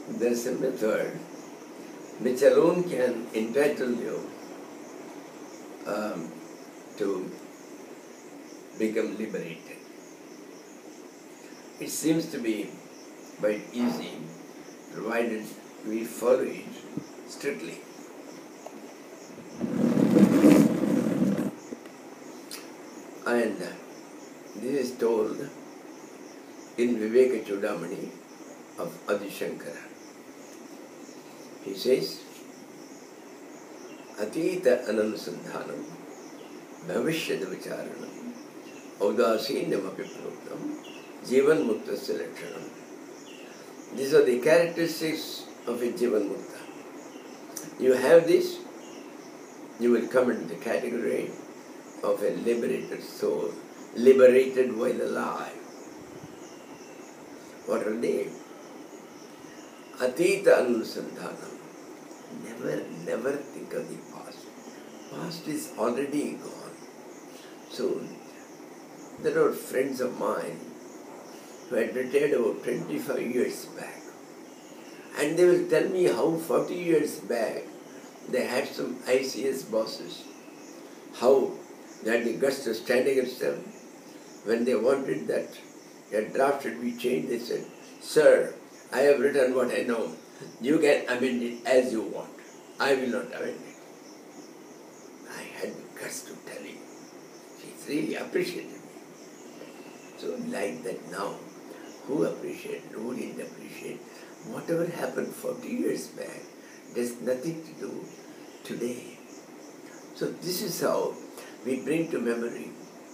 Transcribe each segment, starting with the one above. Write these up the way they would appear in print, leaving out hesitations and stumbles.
there's a method which alone can entitle you to become liberated. It seems to be quite easy, provided we follow it strictly. And this is told in Viveka Chudamani of Adi Shankara. He says, Atita Ananusandhanam Bhavishyad Vicharanam Audasinam Apiprodam Jivan Muktasya Lakshanam. These are the characteristics of a Jivan Mukta. You have this, you will come into the category of a liberated soul, liberated while alive. What are they? Atita Anusandhanam. Never think of the past. Past is already gone. So, there are friends of mine who had retired about 25 years back. And they will tell me how 40 years back they had some ICS bosses. How they had the guts to stand against them. When they wanted that a draft should be changed, they said, Sir, I have written what I know. You can amend it as you want. I will not amend it. I had the guts to tell him. He really appreciated me. So like that now, who appreciated, who didn't appreciate, whatever happened 40 years back, there's nothing to do today. So this is how we bring to memory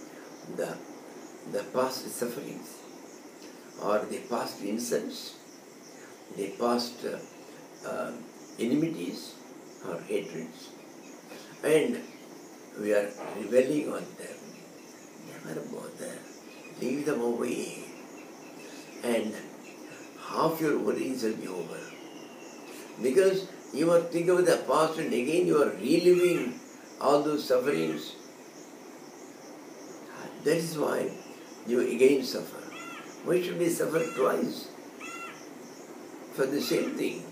the past sufferings, or the past insults, the past enmities or hatreds, and we are rebelling on them. Never bother. Leave them away. And half your worries will be over. Because you are thinking of the past and again you are reliving all those sufferings. That is why you again suffer. Why should we suffer twice for the same thing?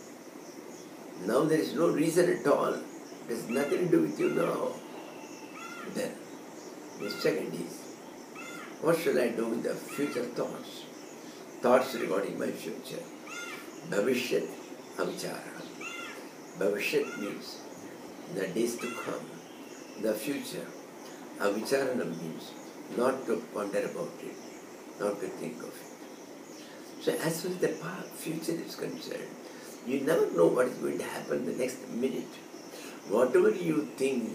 Now there is no reason at all. It has nothing to do with you now. Then, the second is, what shall I do with the future thoughts? Thoughts regarding my future. Bhavishyat Avichara. Bhavishyat means the days to come, the future. Avicharanam means not to ponder about it, not to think of it. So as far as the future is concerned, you never know what is going to happen the next minute. Whatever you think,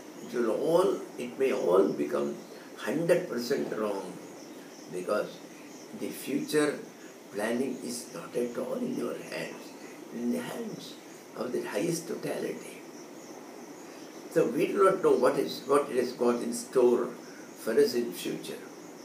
it may all become 100% wrong, because the future planning is not at all in your hands, in the hands of the highest totality. So we do not know what it has got in store for us in future.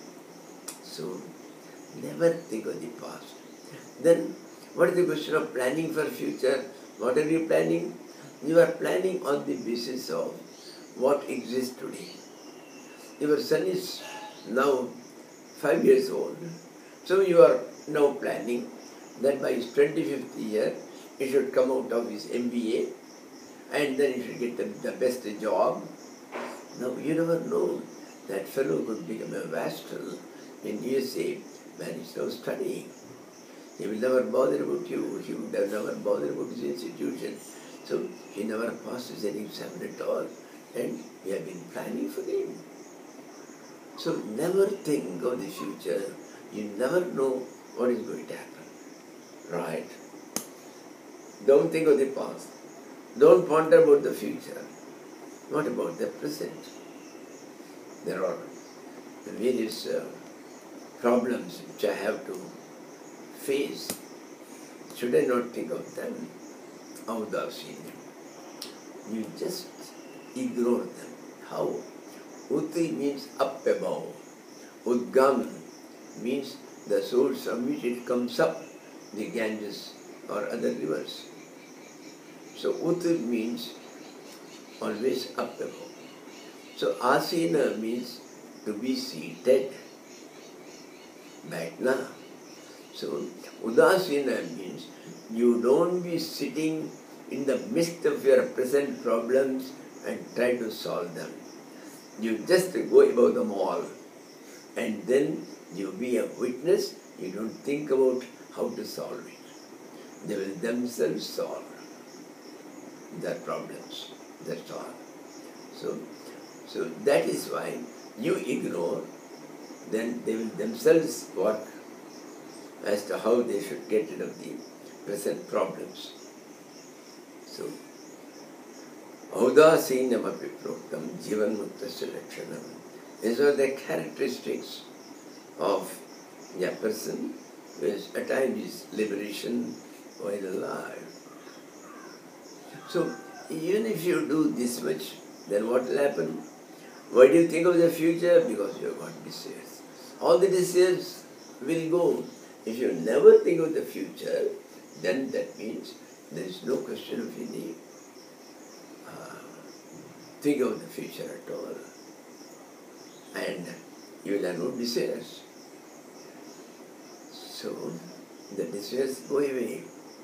So never think of the past. Then what is the question of planning for future? What are you planning? You are planning on the basis of what exists today. Your son is now 5 years old. So you are now planning that by his 25th year, he should come out of his MBA and then he should get the best job. Now you never know. That fellow could become a vassal in USA when he's now studying. He will never bother about you. He would have never bothered about his institution. So he never passes any exam at all. And we have been planning for him. So never think of the future. You never know what is going to happen. Right? Don't think of the past. Don't ponder about the future. What about the present? There are various problems which I have to face. Should I not think of them? Audasini. You just ignore them. How? Uti means up above. Udgam means the source from which it comes up, the Ganges or other rivers. So Uti means always up above. So Asina means to be seated. Baitna. So, Udasina means you don't be sitting in the midst of your present problems and try to solve them. You just go about them all, and then you be a witness. You don't think about how to solve it. They will themselves solve their problems. That's all. So that is why you ignore, then they will themselves work as to how they should get rid of the present problems. So, Audasinamapi proktam jivan muktasya lakshanam. These are the characteristics of a person who has attained his liberation while alive. So, even if you do this much, then what will happen? Why do you think of the future? Because you have got desires. All the desires will go. If you never think of the future, then that means there is no question of any think of the future at all. And you will have no desires. So, the desires go away.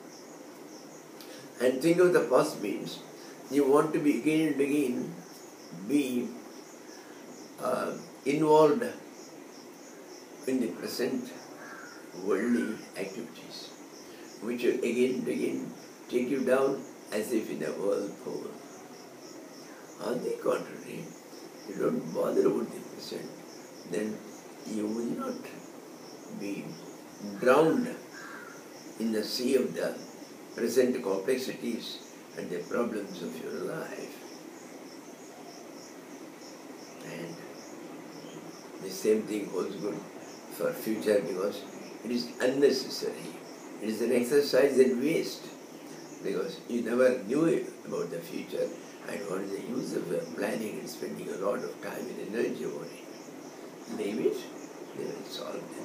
And think of the past means you want to be again and again be involved in the present worldly activities, which will again and again take you down as if in a whirlpool. On the contrary, you don't bother about the present, then you will not be drowned in the sea of the present complexities and the problems of your life. And the same thing holds good for future, because it is unnecessary. It is an exercise in waste, because you never knew about the future, and what is the use of planning and spending a lot of time and energy on it? Leave it, they will solve it.